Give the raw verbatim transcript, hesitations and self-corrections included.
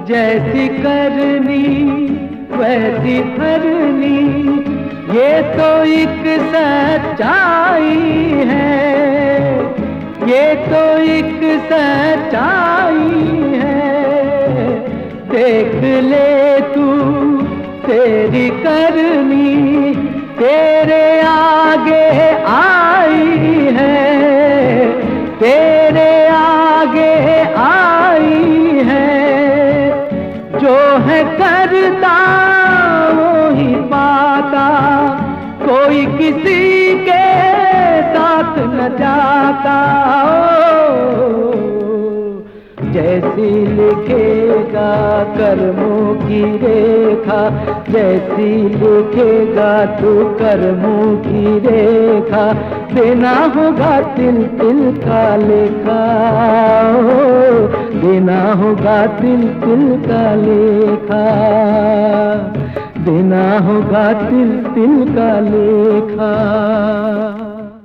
जैसी करनी वैसी भरनी, ये तो एक सच्चाई है, ये तो एक सच्चाई है। देख ले तू तेरी करनी तेरे आगे आई है, तेरे आगे आई है। जो है करता वो ही पाता, कोई किसी के साथ न जाता। ओ, जैसी लिखेगा कर्मों की रेखा, जैसी लिखेगा तू कर्मों की रेखा, देना होगा तिल तिल का लेखा, देना होगा तिल तिल का लेखा, देना होगा तिल तिल का लेखा।